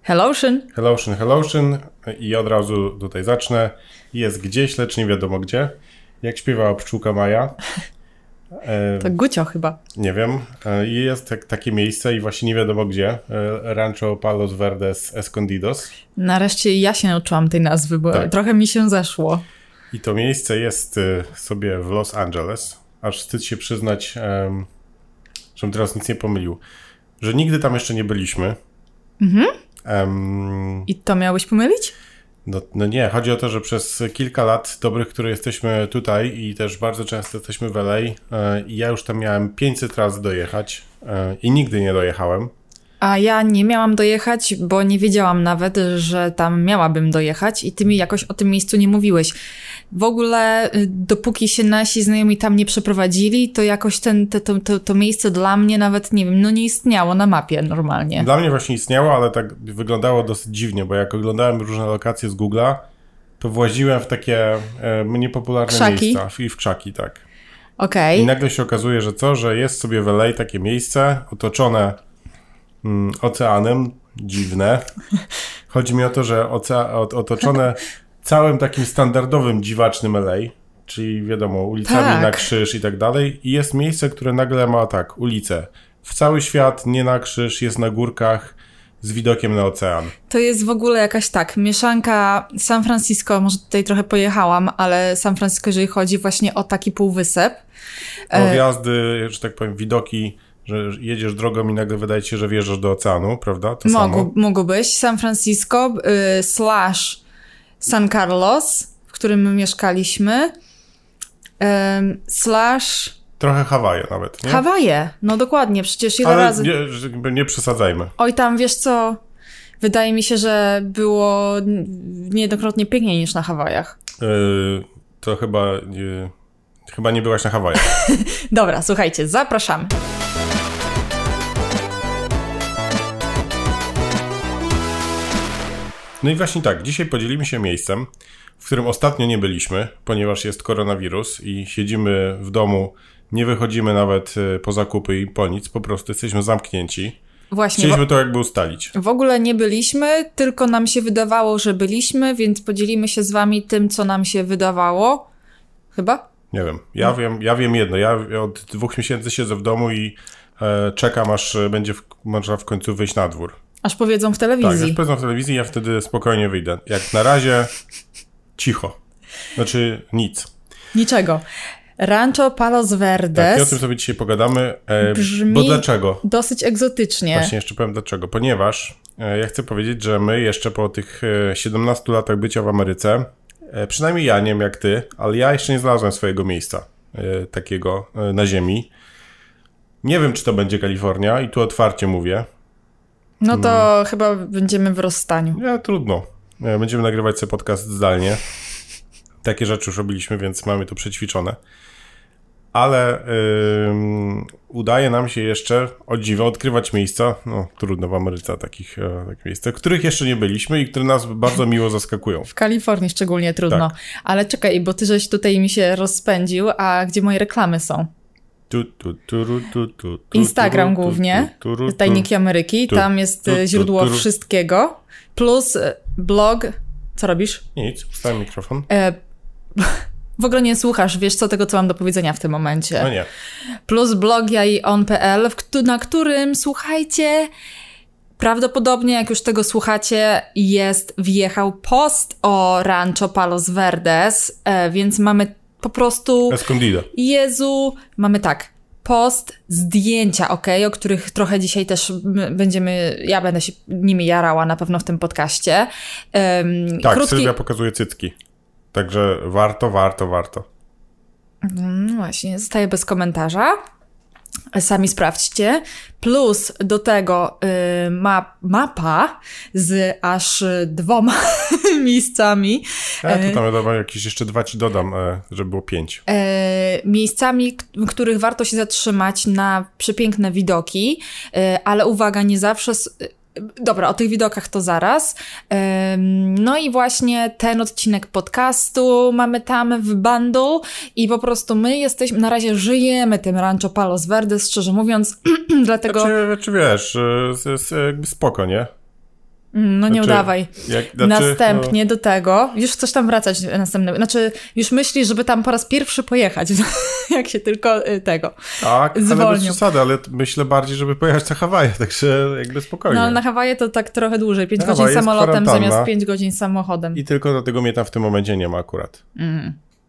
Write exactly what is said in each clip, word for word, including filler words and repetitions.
Hellotion. Hellotion, Hellotion i od razu tutaj zacznę. Jest gdzieś, lecz nie wiadomo gdzie. Jak śpiewała pszczółka Maja. E, to Gucio chyba. Nie wiem. E, jest tak, takie miejsce i właśnie nie wiadomo gdzie. E, Rancho Palos Verdes Escondidos. Nareszcie ja się nauczyłam tej nazwy, bo tak. trochę mi się zeszło. I to miejsce jest sobie w Los Angeles. Aż wstyd się przyznać, um, żebym teraz nic nie pomylił, że nigdy tam jeszcze nie byliśmy. Mhm. Um, I to miałeś pomylić? No, no nie, chodzi o to, że przez kilka lat dobrych, które jesteśmy tutaj i też bardzo często jesteśmy w L A e, i ja już tam miałem pięćset razy dojechać e, i nigdy nie dojechałem. A ja nie miałam dojechać, bo nie wiedziałam nawet, że tam miałabym dojechać i ty mi jakoś o tym miejscu nie mówiłeś. W ogóle dopóki się nasi znajomi tam nie przeprowadzili, to jakoś ten, te, to, to, to miejsce dla mnie nawet, nie wiem, no nie istniało na mapie normalnie. Dla mnie właśnie istniało, ale tak wyglądało dosyć dziwnie, bo jak oglądałem różne lokacje z Google'a, to właziłem w takie e, niepopularne krzaki. miejsca i w krzaki, tak. Okej. I nagle się okazuje, że co, że jest sobie w L A takie miejsce otoczone mm, oceanem, dziwne. Chodzi mi o to, że ocea- otoczone całym takim standardowym, dziwacznym L A, czyli wiadomo, ulicami tak. na krzyż i tak dalej. I jest miejsce, które nagle ma tak, ulicę w cały świat, nie na krzyż, jest na górkach z widokiem na ocean. To jest w ogóle jakaś tak, mieszanka San Francisco, może tutaj trochę pojechałam, ale San Francisco, jeżeli chodzi właśnie o taki półwysep. O wjazdy, że tak powiem, widoki, że jedziesz drogą i nagle wydaje ci się, że wjeżdżasz do oceanu, prawda? To Mógł, samo. mógł być. San Francisco y, slash San Carlos, w którym my mieszkaliśmy, y, slash... Trochę Hawaje nawet, nie? Hawaje, no dokładnie, przecież ile Ale razy... nie, nie przesadzajmy. Oj, tam wiesz co, wydaje mi się, że było niejednokrotnie piękniej niż na Hawajach. Yy, to chyba... Yy, chyba nie byłaś na Hawajach. Dobra, słuchajcie, zapraszamy. No i właśnie tak, dzisiaj podzielimy się miejscem, w którym ostatnio nie byliśmy, ponieważ jest koronawirus i siedzimy w domu, nie wychodzimy nawet po zakupy i po nic, po prostu jesteśmy zamknięci. Właśnie. Chcieliśmy to jakby ustalić. W ogóle nie byliśmy, tylko nam się wydawało, że byliśmy, więc podzielimy się z wami tym, co nam się wydawało. Chyba? Nie wiem. Ja, no. wiem, ja wiem jedno. Ja od dwóch miesięcy siedzę w domu i e, czekam, aż będzie w, można w końcu wyjść na dwór. Aż powiedzą w telewizji. Tak, aż powiedzą w telewizji, ja wtedy spokojnie wyjdę. Jak na razie cicho. Znaczy nic. Niczego. Rancho Palos Verdes. Tak, i o tym sobie dzisiaj pogadamy. E, brzmi bo dlaczego? dosyć egzotycznie. Właśnie jeszcze powiem dlaczego. Ponieważ e, ja chcę powiedzieć, że my jeszcze po tych e, siedemnastu latach bycia w Ameryce, e, przynajmniej ja, nie wiem jak ty, ale ja jeszcze nie znalazłem swojego miejsca e, takiego e, na ziemi. Nie wiem, czy to będzie Kalifornia i tu otwarcie mówię. No to hmm. chyba będziemy w rozstaniu. Nie, trudno. E, będziemy nagrywać sobie podcast zdalnie. Takie rzeczy już robiliśmy, więc mamy to przećwiczone. Ale yy, udaje nam się jeszcze, o dziwo, odkrywać miejsca, no trudno w Ameryce takich, e, takich miejsc, w których jeszcze nie byliśmy i które nas bardzo miło zaskakują. W Kalifornii szczególnie trudno. Tak. Ale czekaj, bo ty żeś tutaj mi się rozpędził, a gdzie moje reklamy są? Tu, tu, tu, tu, tu, tu, Instagram tu, głównie, tu, tu, tu, Tajniki Ameryki, tu, tam jest tu, tu, źródło tu, tu. wszystkiego, plus blog, co robisz? Nic, ustawiam mikrofon. E, w ogóle nie słuchasz, wiesz co, tego co mam do powiedzenia w tym momencie. No nie. Plus blog ja i on kropka p l, na którym, słuchajcie, prawdopodobnie jak już tego słuchacie, jest, wjechał post o Rancho Palos Verdes, e, więc mamy po prostu... Escondido. Jezu, mamy tak, post, zdjęcia, okej, okay, o których trochę dzisiaj też będziemy, ja będę się nimi jarała na pewno w tym podcaście. Um, tak, krótki... Sylwia pokazuje cycki. Także warto, warto, warto. No właśnie, zostaję bez komentarza. Sami sprawdźcie. Plus do tego y, ma, mapa z aż dwoma miejscami. Ja to tam wiadomo, jakieś jeszcze dwa ci dodam, żeby było pięć. Y, miejscami, w których warto się zatrzymać na przepiękne widoki, y, ale uwaga, nie zawsze... Dobra, o tych widokach to zaraz. No i właśnie ten odcinek podcastu mamy tam w bundle i po prostu my jesteśmy, na razie żyjemy tym Rancho Palos Verdes, szczerze mówiąc, dlatego... Znaczy, czy wiesz, jest jakby spoko, nie? No nie znaczy, udawaj. Jak, znaczy, Następnie no... do tego, już chcesz tam wracać następnym, znaczy już myślisz, żeby tam po raz pierwszy pojechać, jak się tylko tego Tak, zwolnią. ale bez przesady, ale myślę bardziej, żeby pojechać na Hawaje, także jakby spokojnie. No ale na Hawaje to tak trochę dłużej, pięć na godzin Hawaje samolotem zamiast pięć godzin samochodem. I tylko dlatego mnie tam w tym momencie nie ma akurat. Mm.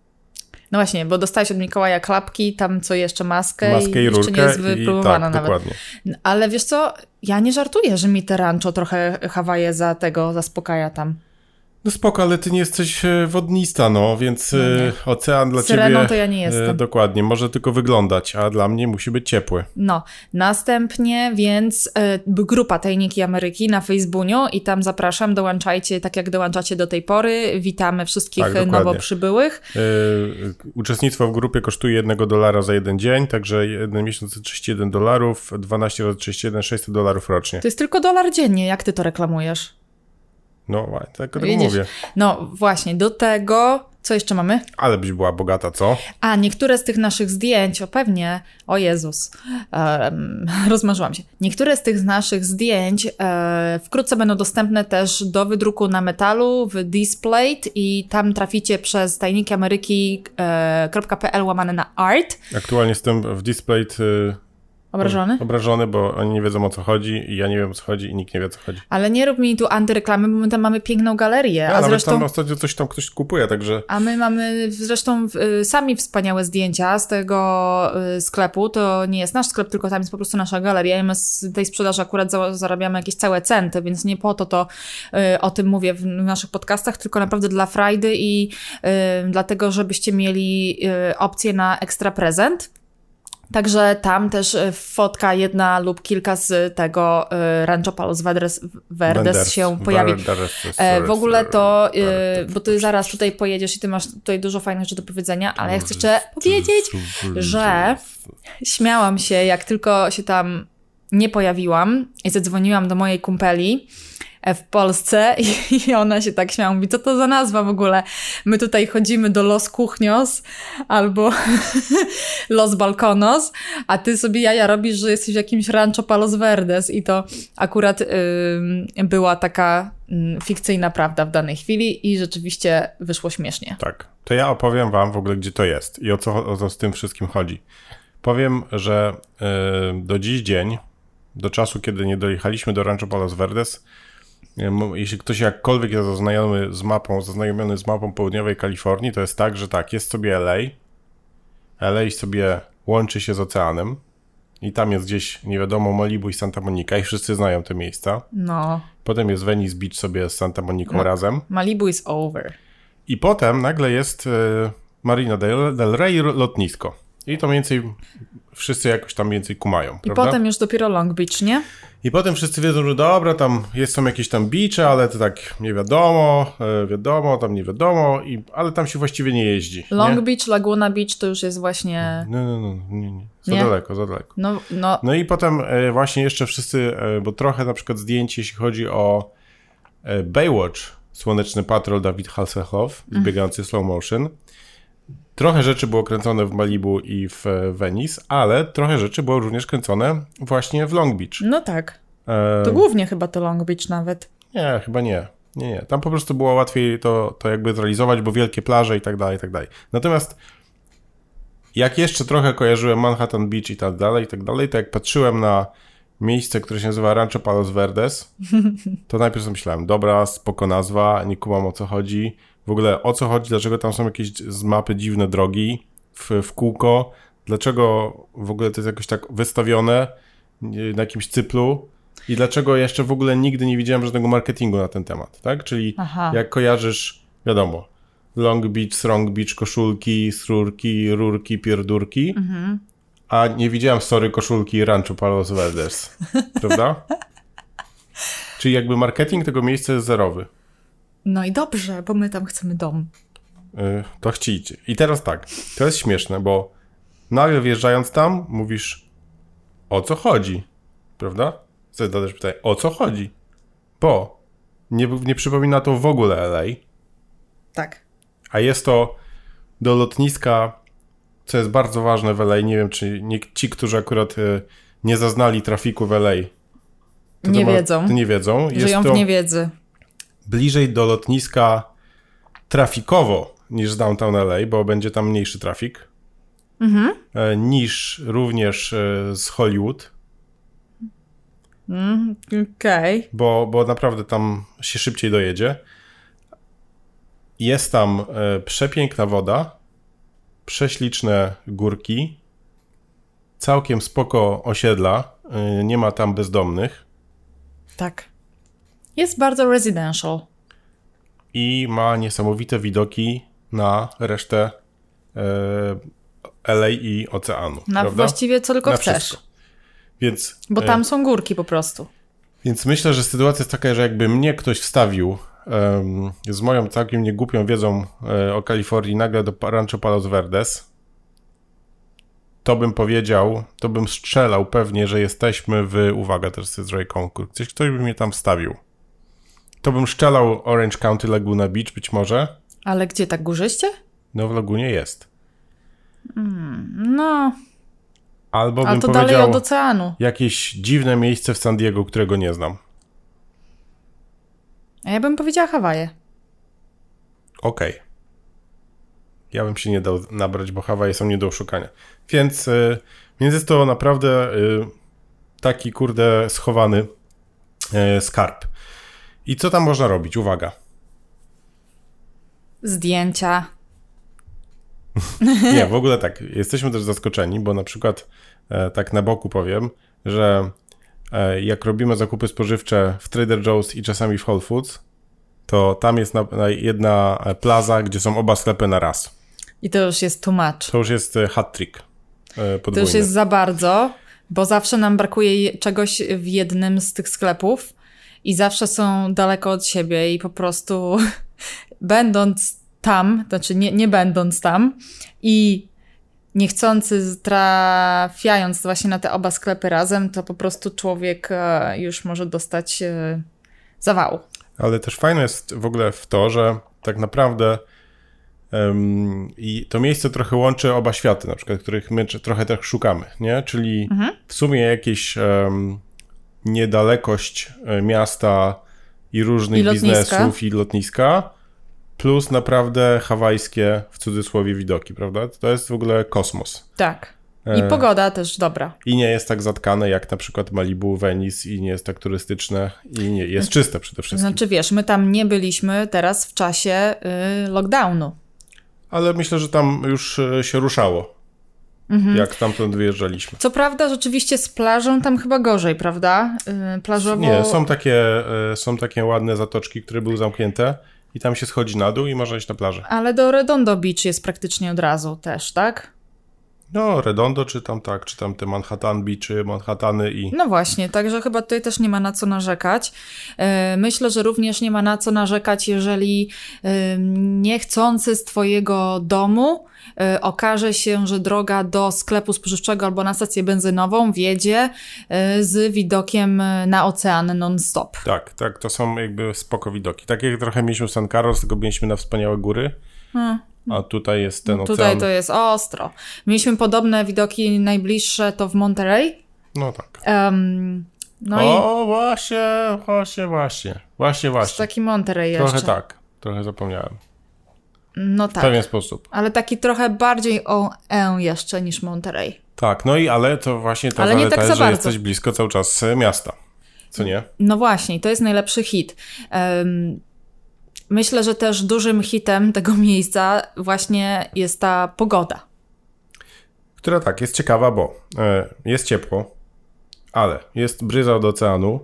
No właśnie, bo dostałeś od Mikołaja klapki, tam co jeszcze maskę, maskę i, i rurkę jeszcze nie jest wypróbowana i tak, nawet. Dokładnie. Ale wiesz co, ja nie żartuję, że mi te rancho trochę Hawaje za tego zaspokaja tam. No spoko, ale ty nie jesteś wodnista, no, więc no ocean dla Syreną ciebie... to ja nie jestem. Dokładnie, może tylko wyglądać, a dla mnie musi być ciepły. No, następnie więc y, grupa Tajniki Ameryki na Facebooku i tam zapraszam, dołączajcie tak jak dołączacie do tej pory. Witamy wszystkich tak, nowo przybyłych. Y, uczestnictwo w grupie kosztuje jednego dolara za jeden dzień, także jeden miesiąc to trzydzieści jeden dolarów, dwanaście razy trzydzieści jeden, sześćset dolarów rocznie. To jest tylko dolar dziennie, jak ty to reklamujesz? No, tak tak mówię. No właśnie, do tego, co jeszcze mamy? Ale byś była bogata, co? A, niektóre z tych naszych zdjęć, o pewnie, o Jezus, um, rozmarzyłam się. Niektóre z tych naszych zdjęć e, wkrótce będą dostępne też do wydruku na metalu w Displayed i tam traficie przez tajniki ameryki kropka p l łamane na art. Aktualnie jestem w Displayed... Y Obrażony? Obrażony, bo oni nie wiedzą o co chodzi i ja nie wiem o co chodzi i nikt nie wie o co chodzi. Ale nie rób mi tu antyreklamy, bo my tam mamy piękną galerię. Ja, a nawet zresztą tam ostatnio coś tam ktoś kupuje, także... A my mamy zresztą y, sami wspaniałe zdjęcia z tego y, sklepu. To nie jest nasz sklep, tylko tam jest po prostu nasza galeria i my z tej sprzedaży akurat za, zarabiamy jakieś całe centy, więc nie po to to y, o tym mówię w, w naszych podcastach, tylko naprawdę dla frajdy i y, dlatego, żebyście mieli y, opcję na ekstra prezent. Także tam też fotka jedna lub kilka z tego y, Rancho Palos Verdes, Verdes się pojawi. E, w ogóle to, y, bo ty zaraz tutaj pojedziesz i ty masz tutaj dużo fajnych rzeczy do powiedzenia, ale ja chcę jeszcze powiedzieć, że śmiałam się, jak tylko się tam nie pojawiłam i zadzwoniłam do mojej kumpeli w Polsce i ona się tak śmiała, mówi, co to za nazwa w ogóle? My tutaj chodzimy do Los Cuchnios albo Los Balconos, a ty sobie jaja robisz, że jesteś w jakimś Rancho Palos Verdes i to akurat yy, była taka yy, fikcyjna prawda w danej chwili i rzeczywiście wyszło śmiesznie. Tak, to ja opowiem wam w ogóle, gdzie to jest i o co, o co z tym wszystkim chodzi. Powiem, że yy, do dziś dzień, do czasu, kiedy nie dojechaliśmy do Rancho Palos Verdes, jeśli ktoś jakkolwiek jest zaznajomiony z mapą, zaznajomiony z mapą południowej Kalifornii, to jest tak, że tak, jest sobie L A, L A sobie łączy się z oceanem i tam jest gdzieś, nie wiadomo, Malibu i Santa Monica i wszyscy znają te miejsca. No. Potem jest Venice Beach sobie z Santa Moniką no. razem. Malibu is over. I potem nagle jest y, Marina del, del Rey lotnisko. I to mniej więcej wszyscy jakoś tam więcej kumają, I prawda? potem już dopiero Long Beach, nie? I potem wszyscy wiedzą, że dobra, tam jest, są jakieś tam beache, ale to tak nie wiadomo, e, wiadomo, tam nie wiadomo, i, ale tam się właściwie nie jeździ. Long nie? Beach, Laguna Beach to już jest właśnie... No, no, no, nie, nie. Za nie? daleko, za daleko. No, no. no i potem e, właśnie jeszcze wszyscy, e, bo trochę na przykład zdjęć, jeśli chodzi o e, Baywatch, Słoneczny Patrol, David Hasselhoff, mm. biegający slow motion. Trochę rzeczy było kręcone w Malibu i w Venice, ale trochę rzeczy było również kręcone właśnie w Long Beach. No tak. E... To głównie chyba to Long Beach nawet. Nie, chyba nie. Nie, nie. Tam po prostu było łatwiej to, to jakby zrealizować, bo wielkie plaże i tak dalej, i tak dalej. Natomiast jak jeszcze trochę kojarzyłem Manhattan Beach i tak dalej, i tak dalej, to jak patrzyłem na miejsce, które się nazywa Rancho Palos Verdes, to najpierw sobie myślałem, dobra, spoko nazwa, nie kumam o co chodzi. W ogóle o co chodzi, dlaczego tam są jakieś z mapy dziwne drogi w, w kółko, dlaczego w ogóle to jest jakoś tak wystawione na jakimś cyplu i dlaczego jeszcze w ogóle nigdy nie widziałem żadnego marketingu na ten temat, tak? Czyli Aha. jak kojarzysz, wiadomo, Long Beach, Strong Beach, koszulki, srurki, rurki, pierdurki, mhm. a nie widziałem story koszulki Rancho Palos Verdes, prawda? Czyli jakby marketing tego miejsca jest zerowy. No i dobrze, bo my tam chcemy dom. Yy, to chcicie. I teraz tak, to jest śmieszne, bo nagle wjeżdżając tam, mówisz, o co chodzi, prawda? Zadajesz pytanie, o co chodzi? Bo nie, nie przypomina to w ogóle L A. Tak. A jest to do lotniska, co jest bardzo ważne w L A. Nie wiem, czy nie, ci, którzy akurat y, nie zaznali trafiku w L A, To nie to ma, wiedzą. To nie wiedzą. Żyją Jest to w niewiedzy. bliżej do lotniska trafikowo niż z Downtown L A, bo będzie tam mniejszy trafik. Mhm. Niż również z Hollywood. Mm, Okej. Okay. Bo, bo naprawdę tam się szybciej dojedzie. Jest tam przepiękna woda, prześliczne górki, całkiem spoko osiedla, nie ma tam bezdomnych. Tak. Jest bardzo residential. I ma niesamowite widoki na resztę L A i oceanu. Na prawda? właściwie co tylko na chcesz. Wszystko. Więc, Bo tam są górki po prostu. Więc myślę, że sytuacja jest taka, że jakby mnie ktoś wstawił um, z moją całkiem niegłupią wiedzą um, o Kalifornii nagle do Rancho Palos Verdes, to bym powiedział, to bym strzelał pewnie, że jesteśmy w, uwaga, teraz jest Ray Concours, ktoś, ktoś by mnie tam wstawił. To bym strzelał Orange County Laguna Beach być może. Ale gdzie, tak górzyście? No w Lagunie jest. Mm, no... Albo Ale bym to powiedział dalej od oceanu. jakieś dziwne miejsce w San Diego, którego nie znam. A ja bym powiedziała Hawaje. Okej. Okay. Ja bym się nie dał nabrać, bo Hawaje są nie do oszukania. Więc, y, więc jest to naprawdę y, taki, kurde, schowany y, skarb. I co tam można robić? Uwaga. Zdjęcia. Nie, w ogóle tak. Jesteśmy też zaskoczeni, bo na przykład e, tak na boku powiem, że e, jak robimy zakupy spożywcze w Trader Joe's i czasami w Whole Foods, to tam jest na, na jedna plaza, gdzie są oba sklepy na raz. I to już jest too much. To już jest hat-trick e, podwójny. To już jest za bardzo, bo zawsze nam brakuje czegoś w jednym z tych sklepów i zawsze są daleko od siebie i po prostu będąc tam, znaczy nie, nie będąc tam i niechcący trafiając właśnie na te oba sklepy razem, to po prostu człowiek już może dostać zawału. Ale też fajne jest w ogóle w to, że tak naprawdę um, i to miejsce trochę łączy oba światy, na przykład, których my trochę tak szukamy, nie? Czyli mhm. w sumie jakieś um, niedalekość miasta i różnych I biznesów i lotniska, plus naprawdę hawajskie, w cudzysłowie, widoki, prawda? To jest w ogóle kosmos. Tak. I e... pogoda też dobra. I nie jest tak zatkane jak na przykład Malibu, Venice i nie jest tak turystyczne i nie jest czyste przede wszystkim. Znaczy wiesz, my tam nie byliśmy teraz w czasie y, lockdownu. Ale myślę, że tam już y, się ruszało. Mhm. Jak stamtąd wyjeżdżaliśmy. Co prawda rzeczywiście z plażą tam chyba gorzej, prawda? Y, plażowo... Nie, są takie, y, są takie ładne zatoczki, które były zamknięte. I tam się schodzi na dół i można iść na plażę. Ale do Redondo Beach jest praktycznie od razu też, tak? No, Redondo, czy tam tak, czy tam te Manhattan Beach, czy Manhattany i... No właśnie, także chyba tutaj też nie ma na co narzekać. Myślę, że również nie ma na co narzekać, jeżeli niechcący z twojego domu okaże się, że droga do sklepu spożywczego albo na stację benzynową wiedzie z widokiem na ocean non-stop. Tak, tak, to są jakby spoko widoki. Tak jak trochę mieliśmy w San Carlos, tylko mieliśmy na wspaniałe góry, hmm. a tutaj jest ten ocean. Tutaj to jest ostro. Mieliśmy podobne widoki najbliższe to w Monterey. No tak. Um, no o, i... właśnie, właśnie, właśnie. Właśnie, właśnie. To taki Monterey jeszcze. Trochę tak, trochę zapomniałem. No tak. W pewien sposób. Ale taki trochę bardziej o E jeszcze niż Monterey. Tak, no i ale to właśnie ta ale zaleta nie tak jest, za że bardzo. jesteś blisko cały czas miasta. Co nie? No właśnie, to jest najlepszy hit. Um, myślę, że też dużym hitem tego miejsca właśnie jest ta pogoda. Która tak, jest ciekawa, bo e, jest ciepło, ale jest bryza od oceanu,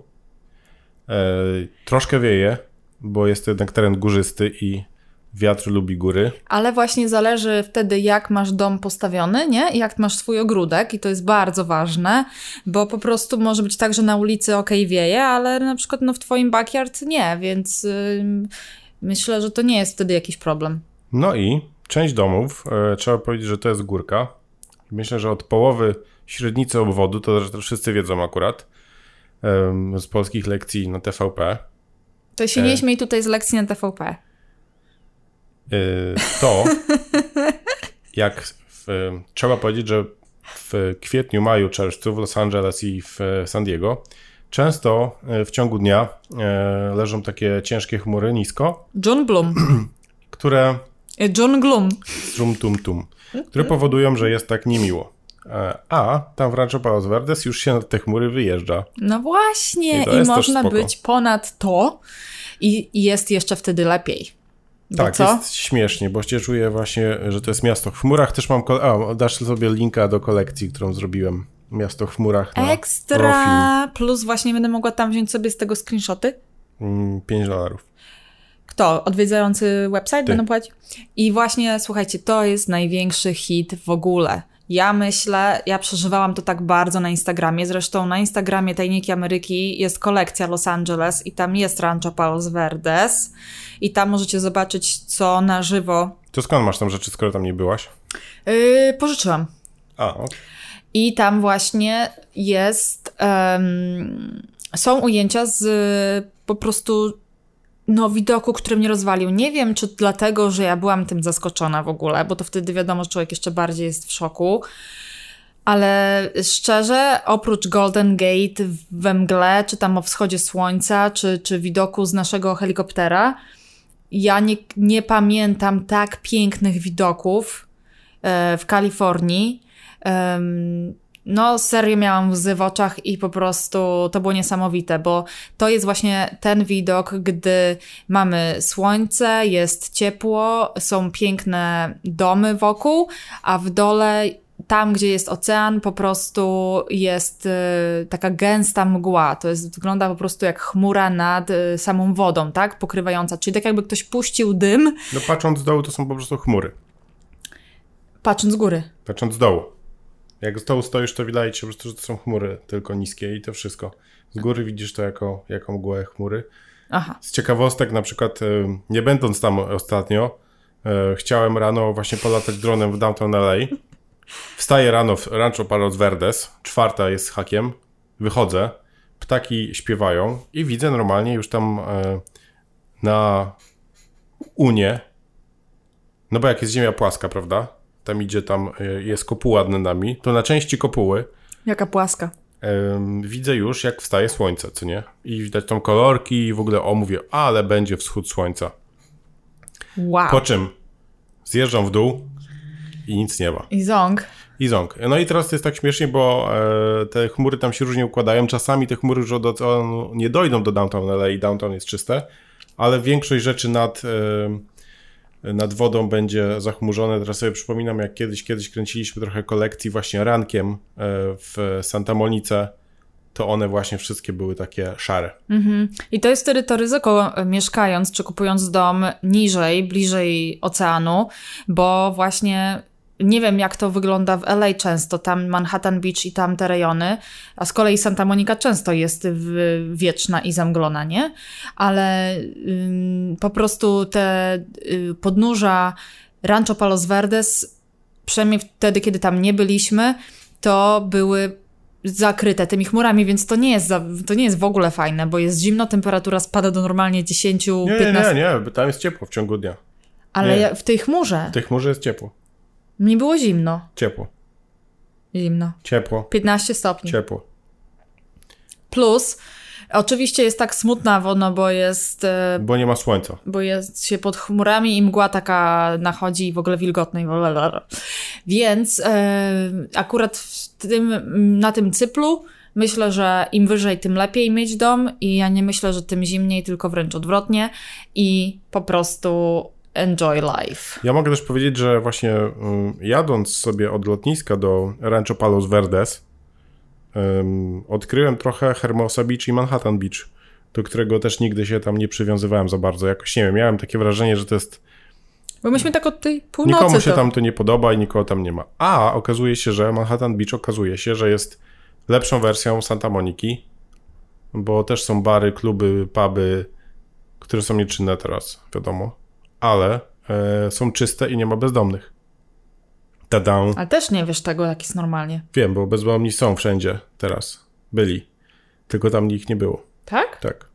e, troszkę wieje, bo jest to jednak teren górzysty i wiatr lubi góry. Ale właśnie zależy wtedy, jak masz dom postawiony, nie? I jak masz swój ogródek i to jest bardzo ważne, bo po prostu może być tak, że na ulicy okej wieje, ale na przykład no, w twoim backyard nie, więc yy, myślę, że to nie jest wtedy jakiś problem. No i część domów, e, trzeba powiedzieć, że to jest górka. Myślę, że od połowy średnicy obwodu, to, to wszyscy wiedzą akurat, e, z polskich lekcji na T V P. To się nie śmiej tutaj z lekcji na T V P. To jak w, trzeba powiedzieć, że w kwietniu, maju, czerwcu w Los Angeles i w San Diego często w ciągu dnia leżą takie ciężkie chmury nisko. John Bloom. Które... John Gloom. Strum tum tum. Które powodują, że jest tak niemiło. A tam w Rancho Palos Verdes już się na te chmury wyjeżdża. No właśnie. I, I można być ponad to i, i jest jeszcze wtedy lepiej. Bo tak, co? jest śmiesznie, bo się czuję właśnie, że to jest miasto w chmurach. Też mam... Ko- a, dasz sobie linka do kolekcji, którą zrobiłem. Miasto w chmurach na Ekstra! Profil. Plus właśnie będę mogła tam wziąć sobie z tego screenshoty. pięć dolarów. Kto? Odwiedzający website Ty. będą płacić? I właśnie, słuchajcie, to jest największy hit w ogóle. Ja myślę, ja przeżywałam to tak bardzo na Instagramie. Zresztą na Instagramie Tajniki Ameryki jest kolekcja Los Angeles i tam jest Rancho Palos Verdes. I tam możecie zobaczyć, co na żywo. To skąd masz tam rzeczy, skoro tam nie byłaś? Yy, pożyczyłam. A, okay. I tam właśnie jest... Um, są ujęcia z po prostu... no widoku, który mnie rozwalił. Nie wiem, czy dlatego, że ja byłam tym zaskoczona w ogóle, bo to wtedy wiadomo, że człowiek jeszcze bardziej jest w szoku. Ale szczerze, oprócz Golden Gate we mgle, czy tam o wschodzie słońca, czy, czy widoku z naszego helikoptera, ja nie, nie pamiętam tak pięknych widoków e, w Kalifornii. Um, No, serio miałam łzy w oczach i po prostu to było niesamowite, bo to jest właśnie ten widok, gdy mamy słońce, jest ciepło, są piękne domy wokół, a w dole, tam gdzie jest ocean, po prostu jest y, taka gęsta mgła. To jest, wygląda po prostu jak chmura nad y, samą wodą, tak? Pokrywająca. Czyli tak jakby ktoś puścił dym. No patrząc z dołu, to są po prostu chmury. Patrząc z góry. Patrząc z dołu. Jak z dołu stoisz, to wydaje ci się po prostu, że to są chmury, tylko niskie i to wszystko. Z góry widzisz to jako, jako mgłę chmury. Aha. Z ciekawostek na przykład, nie będąc tam ostatnio, chciałem rano właśnie polatać dronem w downtown L A. Wstaję rano w Rancho Palos Verdes, czwarta jest z hakiem, wychodzę, ptaki śpiewają i widzę normalnie już tam na Unie, no bo jak jest ziemia płaska, prawda? Tam idzie, tam jest kopuła nad nami, to na części kopuły Jaka płaska. Ym, widzę już, jak wstaje słońce, co nie? I widać tam kolorki i w ogóle, o, mówię, ale będzie wschód słońca. Wow. Po czym zjeżdżam w dół i nic nie ma. I ząg. I ząg. No i teraz to jest tak śmiesznie, bo e, te chmury tam się różnie układają. Czasami te chmury już od oceanu nie dojdą do downtown L A i downtown jest czyste, ale większość rzeczy nad... E, nad wodą będzie zachmurzone. Teraz sobie przypominam, jak kiedyś, kiedyś kręciliśmy trochę kolekcji właśnie rankiem w Santa Monice, to one właśnie wszystkie były takie szare. Mhm. I to jest wtedy to ryzyko, mieszkając czy kupując dom niżej, bliżej oceanu, bo właśnie nie wiem, jak to wygląda w L A często, tam Manhattan Beach i tam te rejony, a z kolei Santa Monica często jest w, wieczna i zamglona, nie? Ale ym, po prostu te y, podnóża Rancho Palos Verdes, przynajmniej wtedy, kiedy tam nie byliśmy, to były zakryte tymi chmurami, więc to nie jest, za, to nie jest w ogóle fajne, bo jest zimno, temperatura spada do normalnie dziesięć do piętnastu. Nie, nie, nie, tam jest ciepło w ciągu dnia. Ale nie. w tej chmurze... W tej chmurze jest ciepło. Mi było zimno. Ciepło. Zimno. Ciepło. piętnaście stopni. Ciepło. Plus, oczywiście jest tak smutna woda, bo jest... Bo nie ma słońca. Bo jest się pod chmurami i mgła taka nachodzi i w ogóle wilgotna i w ogóle... Więc e, akurat w tym, na tym cyplu myślę, że im wyżej, tym lepiej mieć dom i ja nie myślę, że tym zimniej, tylko wręcz odwrotnie i po prostu... enjoy life. Ja mogę też powiedzieć, że właśnie um, jadąc sobie od lotniska do Rancho Palos Verdes um, odkryłem trochę Hermosa Beach i Manhattan Beach, do którego też nigdy się tam nie przywiązywałem za bardzo. Jakoś nie wiem, miałem takie wrażenie, że to jest... Bo myśmy tak od tej północy Nikomu się to... tam to nie podoba i nikogo tam nie ma. A okazuje się, że Manhattan Beach okazuje się, że jest lepszą wersją Santa Moniki, bo też są bary, kluby, puby, które są nieczynne teraz, wiadomo. Ale e, są czyste i nie ma bezdomnych. Tada. Ale też nie wiesz tego, jak jest normalnie. Wiem, bo bezdomni są wszędzie teraz. Byli. Tylko tam ich nie było. Tak? Tak.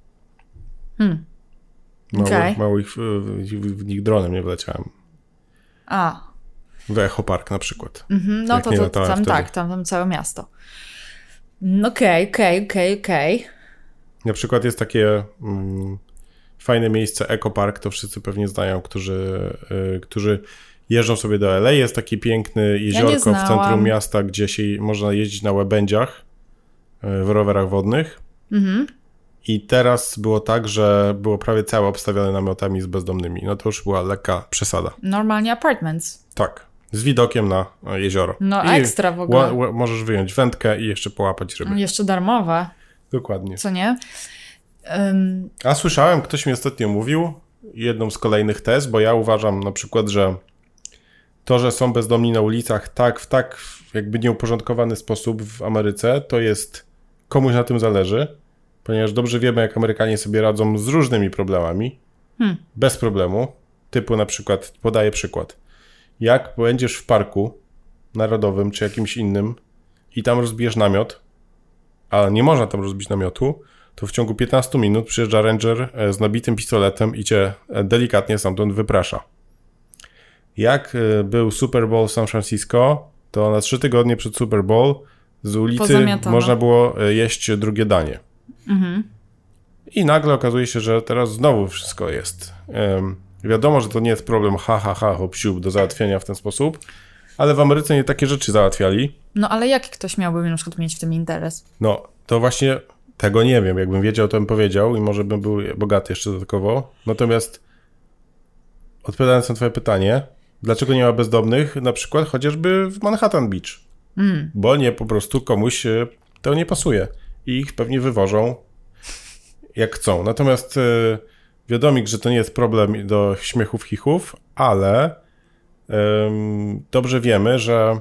Hmm. Mało, Okay. mało ich w, w, w nich dronem nie wleciałem. A. W Echo Park na przykład. Mhm. No Jak to, nie to, latałem tam wtedy. tak, tam, tam całe miasto. Okej, okej, okej, okej. Na przykład jest takie mm, fajne miejsce Eco Park, to wszyscy pewnie znają, którzy, y, którzy jeżdżą sobie do L A. Jest takie piękne jeziorko Ja w centrum miasta, gdzie się można jeździć na łabędziach, y, w rowerach wodnych. Mhm. I teraz było tak, że było prawie całe obstawione namiotami z bezdomnymi. No to już była lekka przesada. Normalnie apartments. Tak, z widokiem na jezioro. No I ekstra w ogóle. ła- ła- możesz wyjąć wędkę i jeszcze połapać ryby. Jeszcze darmowe, Dokładnie. co nie? Um, A słyszałem, ktoś mi ostatnio mówił, jedną z kolejnych tez, bo ja uważam na przykład, że to, że są bezdomni na ulicach tak, w tak jakby nieuporządkowany sposób w Ameryce, to jest, komuś na tym zależy, ponieważ dobrze wiemy, jak Amerykanie sobie radzą z różnymi problemami, hmm. bez problemu, typu na przykład, podaję przykład, jak będziesz w parku narodowym czy jakimś innym i tam rozbijesz namiot, a nie można tam rozbić namiotu, to w ciągu piętnastu minut przyjeżdża ranger z nabitym pistoletem i cię delikatnie stamtąd wyprasza. Jak był Super Bowl w San Francisco, to na trzy tygodnie przed Super Bowl z ulicy można było jeść drugie danie. Mhm. I nagle okazuje się, że teraz znowu wszystko jest. Um, wiadomo, że to nie jest problem ha, ha, ha, hop, siup do załatwienia w ten sposób, ale w Ameryce nie takie rzeczy załatwiali. No ale jak ktoś miałby na przykład mieć w tym interes? No, to właśnie tego nie wiem. Jakbym wiedział, to bym powiedział i może bym był bogaty jeszcze dodatkowo. Natomiast odpowiadając na twoje pytanie, dlaczego nie ma bezdomnych na przykład chociażby w Manhattan Beach? Mm. Bo nie, po prostu komuś to nie pasuje i ich pewnie wywożą jak chcą. Natomiast yy, wiadomik, że to nie jest problem do śmiechów, chichów, ale yy, dobrze wiemy, że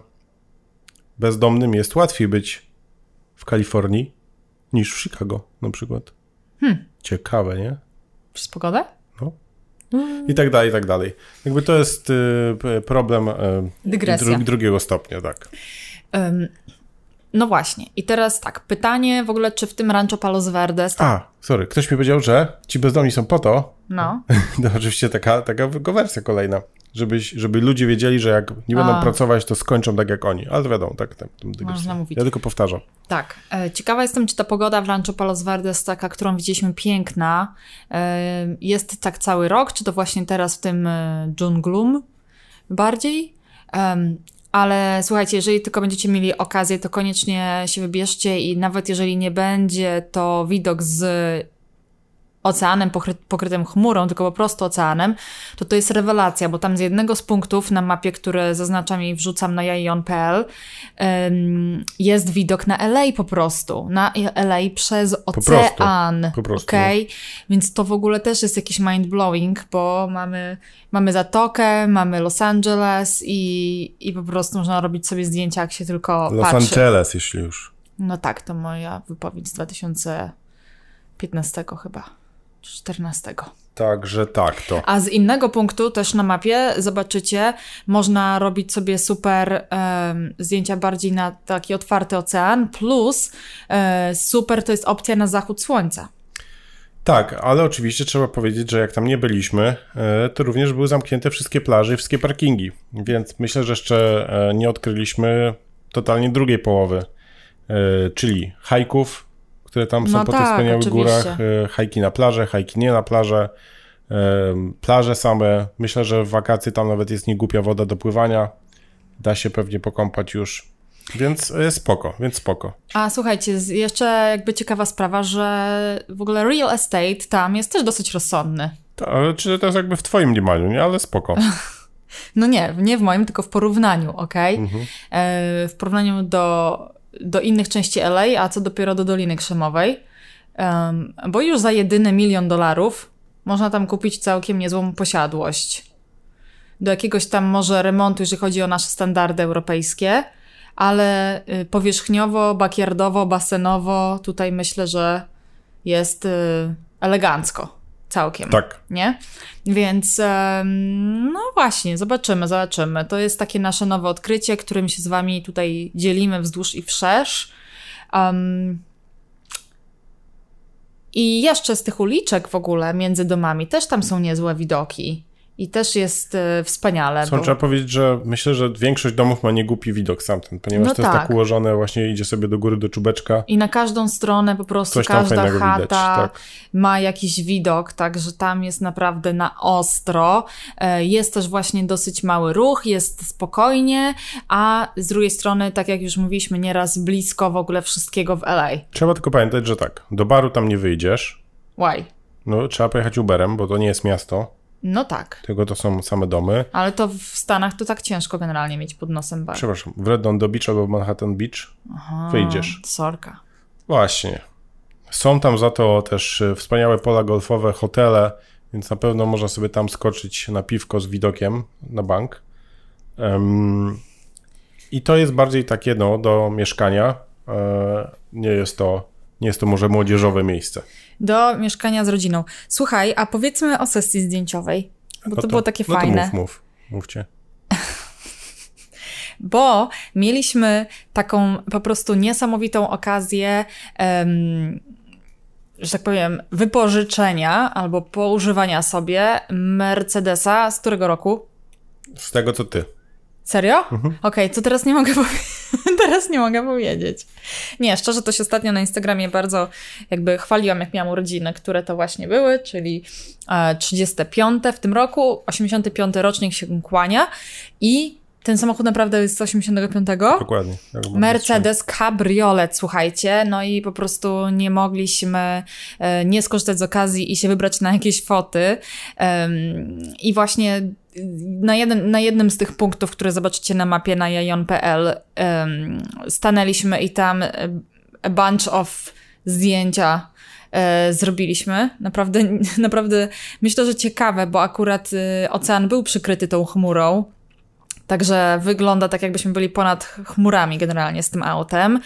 bezdomnym jest łatwiej być w Kalifornii niż w Chicago na przykład. Hmm. Ciekawe, nie? Przez pogodę? No. I tak dalej, i tak dalej. Jakby to jest y, problem y, Dygresja. Dru- drugiego stopnia, tak. Um, no właśnie. I teraz tak, pytanie w ogóle, czy w tym Rancho Palos Verdes... A, sorry, ktoś mi powiedział, że ci bezdomni są po to, no. to oczywiście taka, taka wersja kolejna, żebyś, żeby ludzie wiedzieli, że jak nie będą A. pracować, to skończą tak jak oni. Ale to wiadomo, tak, tak. Można mówić. Ja tylko powtarzam. Tak. E, ciekawa jestem, czy ta pogoda w Rancho Palos Verdes, taka, którą widzieliśmy, piękna, e, jest tak cały rok, czy to właśnie teraz w tym e, dżunglum bardziej? Um, ale słuchajcie, jeżeli tylko będziecie mieli okazję, to koniecznie się wybierzcie i nawet jeżeli nie będzie to widok z oceanem pokry- pokrytym chmurą, tylko po prostu oceanem, to to jest rewelacja, bo tam z jednego z punktów na mapie, które zaznaczam i wrzucam na jajon kropka p l, um, jest widok na L A po prostu. Na L A przez ocean. Po prostu. Po prostu. Okay? Więc to w ogóle też jest jakiś mind-blowing, bo mamy, mamy Zatokę, mamy Los Angeles i, i po prostu można robić sobie zdjęcia, jak się tylko Los patrzy. Angeles, jeśli już. No tak, to moja wypowiedź z dwa tysiące piętnastego chyba. czternastego. Także tak to. A z innego punktu też na mapie, zobaczycie, można robić sobie super um, zdjęcia bardziej na taki otwarty ocean, plus e, super to jest opcja na zachód słońca. Tak, ale oczywiście trzeba powiedzieć, że jak tam nie byliśmy, to również były zamknięte wszystkie plaże i wszystkie parkingi, więc myślę, że jeszcze nie odkryliśmy totalnie drugiej połowy, czyli hajków, które tam są no po tak, tych wspaniałych oczywiście. górach, hajki na plażę, hajki nie na plażę, plaże same. Myślę, że w wakacje tam nawet jest niegłupia woda do pływania, da się pewnie pokąpać już, więc spoko, więc spoko. A słuchajcie, jeszcze jakby ciekawa sprawa, że w ogóle real estate tam jest też dosyć rozsądny. To, ale czy to jest jakby w twoim mniemaniu, nie? Ale spoko. No nie, nie w moim, tylko w porównaniu, okej? Okay? Mhm. E, w porównaniu do... do innych części L A, a co dopiero do Doliny Krzemowej, um, bo już za jedyny milion dolarów można tam kupić całkiem niezłą posiadłość. Do jakiegoś tam może remontu, jeżeli chodzi o nasze standardy europejskie, ale y, powierzchniowo, backyardowo, basenowo tutaj myślę, że jest y, elegancko. Całkiem. Tak. Nie? Więc um, no właśnie, zobaczymy, zobaczymy. To jest takie nasze nowe odkrycie, którym się z wami tutaj dzielimy wzdłuż i wszerz. Um, I jeszcze z tych uliczek w ogóle między domami też tam są niezłe widoki. I też jest y, wspaniale. Są, bo... trzeba powiedzieć, że myślę, że większość domów ma niegłupi widok stamtąd, ponieważ no to tak. jest tak ułożone, właśnie idzie sobie do góry, do czubeczka. I na każdą stronę po prostu Coś tam każda fajnego chata widać, tak. ma jakiś widok, także tam jest naprawdę na ostro. Jest też właśnie dosyć mały ruch, jest spokojnie, a z drugiej strony, tak jak już mówiliśmy, nieraz blisko w ogóle wszystkiego w L A. Trzeba tylko pamiętać, że tak, do baru tam nie wyjdziesz. Why? No, trzeba pojechać Uberem, bo to nie jest miasto. No tak. Tylko to są same domy. Ale to w Stanach to tak ciężko generalnie mieć pod nosem bar. Przepraszam, w Redondo Beach albo Manhattan Beach Aha, wyjdziesz. Sorka. Właśnie. Są tam za to też wspaniałe pola golfowe, hotele, więc na pewno można sobie tam skoczyć na piwko z widokiem na bank. Um, I to jest bardziej takie, no, do mieszkania. E, nie jest to, nie jest to może młodzieżowe miejsce. Do mieszkania z rodziną. Słuchaj, a powiedzmy o sesji zdjęciowej, bo no to, to było takie no fajne. To mów, mów, mówcie. Bo mieliśmy taką po prostu niesamowitą okazję, um, że tak powiem, wypożyczenia albo poużywania sobie Mercedesa z którego roku? Z tego, co ty. Serio? Mhm. Okej, okay, to teraz nie mogę powie- teraz nie mogę powiedzieć. Nie, szczerze to się ostatnio na Instagramie bardzo jakby chwaliłam, jak miałam urodziny, które to właśnie były, czyli e, trzydzieste piąte w tym roku, osiemdziesiąty piąty rocznik się kłania i ten samochód naprawdę jest z osiemdziesiątego piątego. Dokładnie. Mercedes Cabriolet, słuchajcie, no i po prostu nie mogliśmy e, nie skorzystać z okazji i się wybrać na jakieś foty. Um, I właśnie na, jeden, na jednym z tych punktów, które zobaczycie na mapie na jajon kropka p l um, stanęliśmy i tam a bunch of zdjęcia e, zrobiliśmy. Naprawdę, naprawdę myślę, że ciekawe, bo akurat e, ocean był przykryty tą chmurą. Także wygląda tak, jakbyśmy byli ponad chmurami generalnie z tym autem.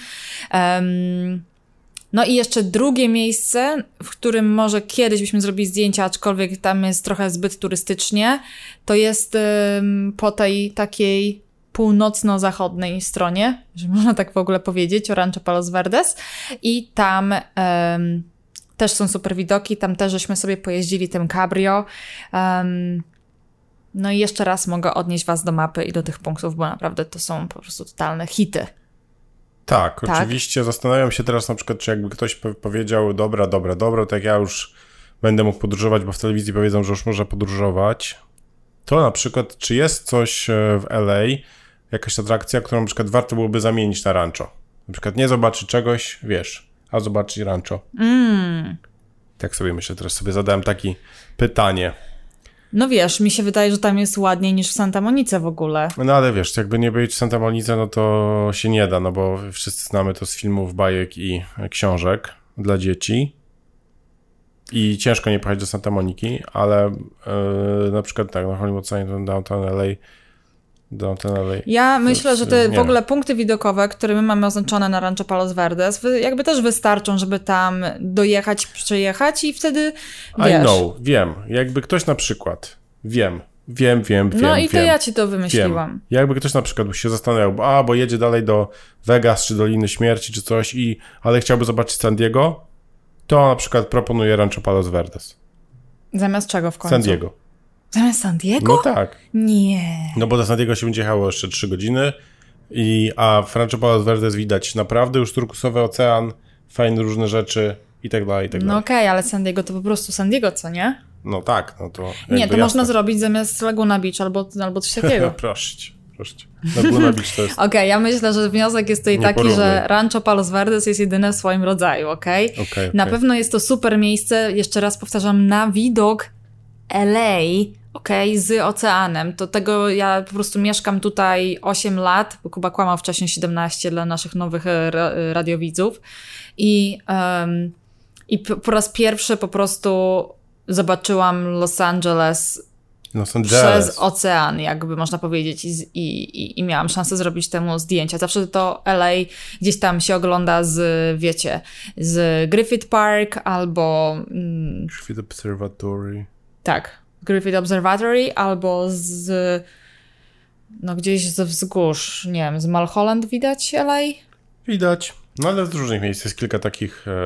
Um, no i jeszcze drugie miejsce, w którym może kiedyś byśmy zrobili zdjęcia, aczkolwiek tam jest trochę zbyt turystycznie, to jest um, po tej takiej północno-zachodniej stronie, że można tak w ogóle powiedzieć, o Rancho Palos Verdes. I tam um, też są super widoki, tam też żeśmy sobie pojeździli tym cabrio. Um, No i jeszcze raz mogę odnieść was do mapy i do tych punktów, bo naprawdę to są po prostu totalne hity. Tak, tak? oczywiście. Zastanawiam się teraz na przykład, czy jakby ktoś powiedział, dobra, dobra, dobra, tak ja już będę mógł podróżować, bo w telewizji powiedzą, że już można podróżować. To na przykład, czy jest coś w L A, jakaś atrakcja, którą na przykład warto byłoby zamienić na rancho? Na przykład nie zobaczyć czegoś, wiesz, a zobaczyć rancho. Mm. Tak sobie myślę, teraz sobie zadałem takie pytanie. No wiesz, mi się wydaje, że tam jest ładniej niż w Santa Monice w ogóle. No ale wiesz, jakby nie być w Santa Monice, no to się nie da, no bo wszyscy znamy to z filmów, bajek i książek dla dzieci. I ciężko nie pojechać do Santa Moniki, ale yy, na przykład tak, no Hollywood Sign, Downtown L A, Downtown L A. Ja myślę, jest, że te nie. w ogóle punkty widokowe, które my mamy oznaczone na Rancho Palos Verdes, jakby też wystarczą, żeby tam dojechać, przejechać i wtedy, wiesz... I know, wiem. Jakby ktoś na przykład, wiem, wiem, wiem, wiem, No i to wiem, ja ci to wymyśliłam. Wiem. Jakby ktoś na przykład się zastanawiał, a bo jedzie dalej do Vegas, czy Doliny Śmierci, czy coś, i ale chciałby zobaczyć San Diego, to na przykład proponuję Rancho Palos Verdes. Zamiast czego w końcu? San Diego. Zamiast San Diego? No tak. Nie. No bo do San Diego się będzie jechało jeszcze trzy godziny, i, a w Rancho Palos Verdes widać naprawdę już turkusowy ocean, fajne różne rzeczy i tak dalej, i tak No dalej. okej, okay, ale San Diego to po prostu San Diego, co nie? No tak, no to Nie, to jasne. można zrobić zamiast Laguna Beach albo, albo coś takiego. proszę cię, proszę cię. Laguna Beach to jest... Okej, okay, ja myślę, że wniosek jest tutaj Nie taki, porównuj. że Rancho Palos Verdes jest jedyne w swoim rodzaju, okej? Okay? Okay, Na okay. pewno jest to super miejsce, jeszcze raz powtarzam, na widok L A, okej, okay, z oceanem. To tego ja po prostu mieszkam tutaj osiem lat, bo Kuba kłamał wcześniej siedemnaście dla naszych nowych ra- radiowidzów. I, um, i p- po raz pierwszy po prostu zobaczyłam Los Angeles Los Angeles. przez ocean, jakby można powiedzieć, i, i, i miałam szansę zrobić temu zdjęcia. Zawsze to L A gdzieś tam się ogląda z, wiecie, z Griffith Park albo... Mm, Griffith Observatory. tak, Griffith Observatory albo z... no gdzieś ze wzgórz, nie wiem, z Mulholland widać L A? Widać. No ale z różnych miejsc jest kilka takich e,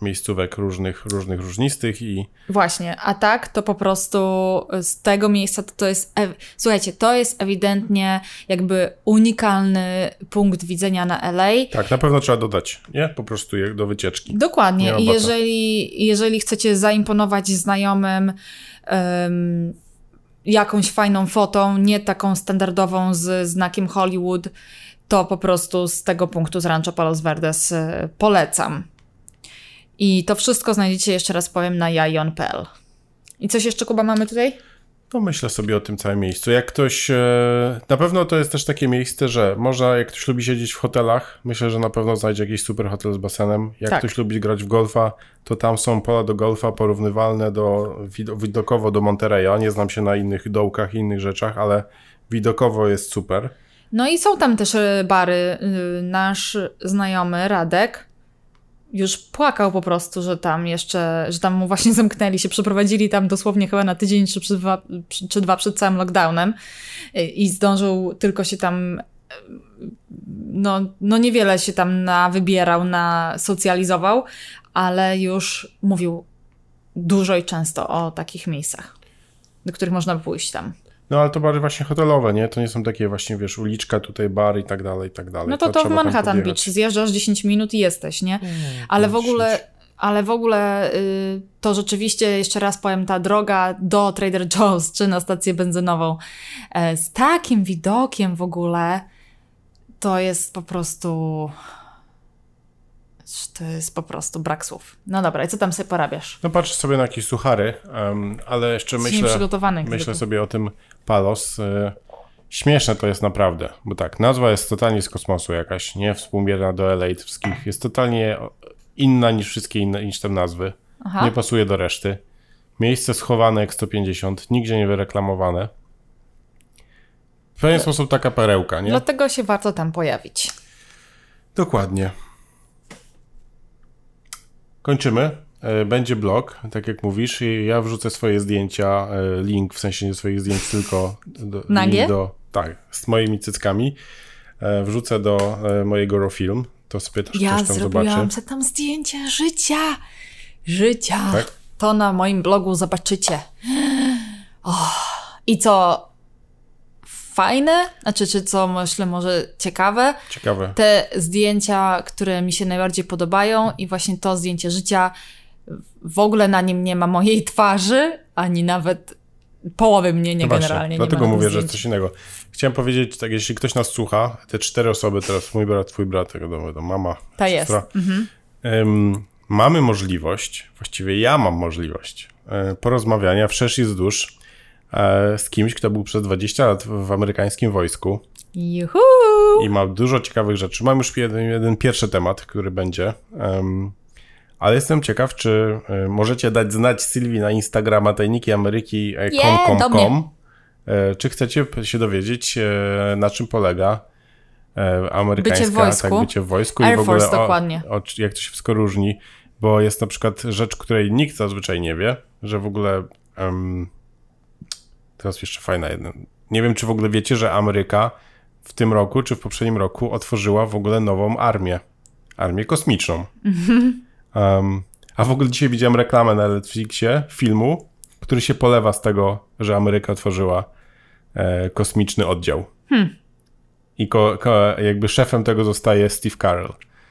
miejscówek różnych, różnych, różnistych i... Właśnie, a tak to po prostu z tego miejsca to, to jest... Ew- Słuchajcie, to jest ewidentnie jakby unikalny punkt widzenia na L A. Tak, na pewno trzeba dodać, nie? Po prostu jak do wycieczki. Dokładnie. I jeżeli, jeżeli chcecie zaimponować znajomym um, jakąś fajną fotą, nie taką standardową z znakiem Hollywood, to po prostu z tego punktu z Rancho Palos Verdes y, polecam. I to wszystko znajdziecie, jeszcze raz powiem, na jajon kropka p l. I coś jeszcze, Kuba, mamy tutaj? No myślę sobie o tym całym miejscu. Jak ktoś... E, na pewno to jest też takie miejsce, że można, jak ktoś lubi siedzieć w hotelach, myślę, że na pewno znajdzie jakiś super hotel z basenem. Jak tak. ktoś lubi grać w golfa, to tam są pola do golfa porównywalne do, widokowo do Monterreya. Nie znam się na innych dołkach i innych rzeczach, ale widokowo jest super. No i są tam też bary. Nasz znajomy Radek już płakał po prostu, że tam jeszcze, że tam mu właśnie zamknęli się, przeprowadzili tam dosłownie chyba na tydzień czy, czy, dwa, czy dwa przed całym lockdownem i zdążył tylko się tam, no, no niewiele się tam nawybierał, nasocjalizował, ale już mówił dużo i często o takich miejscach, do których można pójść tam. No ale to bary właśnie hotelowe, nie? To nie są takie właśnie, wiesz, uliczka, tutaj bar i tak dalej, i tak dalej. No to to, to w Manhattan Beach, zjeżdżasz dziesięć minut i jesteś, nie? Ale w ogóle, ale w ogóle y, to rzeczywiście, jeszcze raz powiem, ta droga do Trader Joe's czy na stację benzynową y, z takim widokiem w ogóle, to jest po prostu... To jest po prostu brak słów. No dobra, i co tam sobie porabiasz? No patrzę sobie na jakieś suchary, um, ale jeszcze Jesteś myślę, myślę sobie o tym Palos. Y, śmieszne to jest naprawdę, bo tak, nazwa jest totalnie z kosmosu jakaś, nie współmierna do L A wszystkich. Jest totalnie inna niż wszystkie inne, niż te nazwy. Aha. Nie pasuje do reszty. Miejsce schowane jak sto pięćdziesiąt, nigdzie nie wyreklamowane. W pewien sposób taka perełka, nie? Dlatego się warto tam pojawić. Dokładnie. Kończymy. Będzie blog, tak jak mówisz, i ja wrzucę swoje zdjęcia, link, w sensie nie swoich zdjęć, tylko do, Nagie? do tak, z moimi cyckami. Wrzucę do mojego Raw Film, to sobie też ja ktoś tam zobaczy. Ja zrobiłam sobie tam zdjęcie życia. Życia. Tak? To na moim blogu zobaczycie. Oh. I co fajne, znaczy czy co myślę może ciekawe. Ciekawe. Te zdjęcia, które mi się najbardziej podobają i właśnie to zdjęcie życia, w ogóle na nim nie ma mojej twarzy, ani nawet połowy mnie nie no generalnie właśnie, nie dlatego ma. Dlatego mówię, zdjęcia. że coś innego. Chciałem powiedzieć, tak, jeśli ktoś nas słucha, te cztery osoby teraz, mój brat, twój brat, tego to mama, Ta siostra, jest. Mhm. Um, mamy możliwość, właściwie ja mam możliwość e, porozmawiania wszerz i wzdłuż e, z kimś, kto był przez dwadzieścia lat w, w amerykańskim wojsku. Juhu! I ma dużo ciekawych rzeczy. Mam już jeden, jeden pierwszy temat, który będzie. Um, ale jestem ciekaw, czy y, możecie dać znać Sylwii na Instagrama tajniki ameryki kropka com kropka com, y, czy chcecie się dowiedzieć, y, na czym polega y, amerykańska bycie w wojsku. Tak, bycie w wojsku Air i w ogóle Force, o, dokładnie. O, jak to się wszystko różni, bo jest na przykład rzecz, której nikt zazwyczaj nie wie, że w ogóle um, teraz jeszcze fajna jedna. Nie wiem, czy w ogóle wiecie, że Ameryka w tym roku, czy w poprzednim roku otworzyła w ogóle nową armię. Armię kosmiczną. Mhm. Um, a w ogóle dzisiaj widziałem reklamę na Netflixie filmu, który się polewa z tego, że Ameryka otworzyła e, kosmiczny oddział. Hmm. I ko, ko, jakby szefem tego zostaje Steve Carell.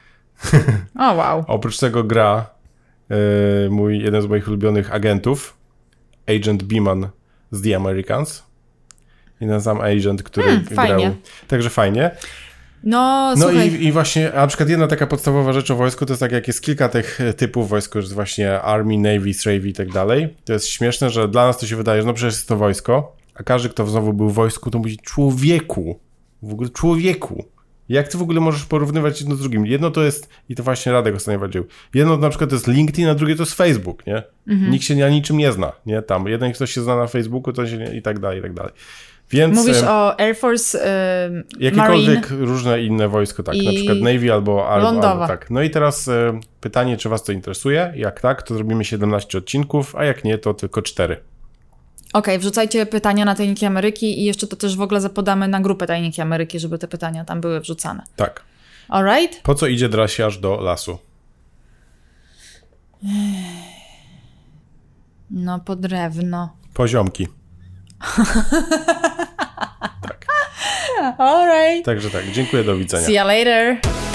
O, oh, wow. Oprócz tego gra e, mój, jeden z moich ulubionych agentów, Agent Beeman z The Americans. Jeden sam agent, który hmm, grał. Fajnie. Także fajnie. No, no i, i właśnie, na przykład jedna taka podstawowa rzecz o wojsku, to jest tak, jak jest kilka tych typów wojsku, że jest właśnie Army, Navy, Navy i tak dalej. To jest śmieszne, że dla nas to się wydaje, że no przecież jest to wojsko, a każdy, kto znowu był w wojsku, to mówi człowieku, w ogóle człowieku. Jak ty w ogóle możesz porównywać jedno z drugim? Jedno to jest, i to właśnie Radek ostatnio walczył, jedno na przykład to jest LinkedIn, a drugie to jest Facebook, nie? Mhm. Nikt się na niczym nie zna, nie? Tam jeden ktoś się zna na Facebooku, to się nie, i tak dalej, i tak dalej. Więc, mówisz e, o Air Force, e, jakiekolwiek Marine różne inne wojsko, tak, na przykład Navy albo, albo, albo tak. No i teraz e, pytanie, czy was to interesuje? Jak tak, to zrobimy siedemnaście odcinków, a jak nie, to tylko cztery. Okej, okay, wrzucajcie pytania na Tajniki Ameryki i jeszcze to też w ogóle zapodamy na grupę Tajniki Ameryki, żeby te pytania tam były wrzucane. Tak. Alright? Po co idzie drasiarz do lasu? No, po drewno. Poziomki. Tak. All right. Także tak, dziękuję, do widzenia. See you later.